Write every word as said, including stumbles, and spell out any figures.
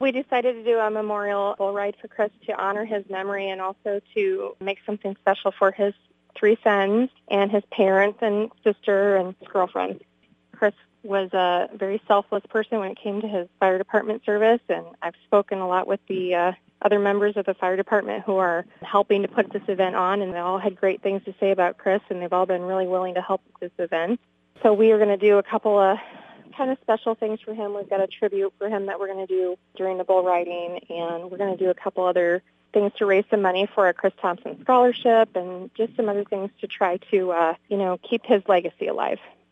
We decided to do a memorial bull ride for Chris to honor his memory and also to make something special for his three sons and his parents and sister and his girlfriend. Chris was a very selfless person when it came to his fire department service, and I've spoken a lot with the uh, other members of the fire department who are helping to put this event on, and they all had great things to say about Chris, and they've all been really willing to help with this event. So we are going to do a couple of kind of special things for him. We've got a tribute for him that we're going to do during the bull riding, and we're going to do a couple other things to raise some money for a Chris Thompson scholarship and just some other things to try to, uh, you know, keep his legacy alive.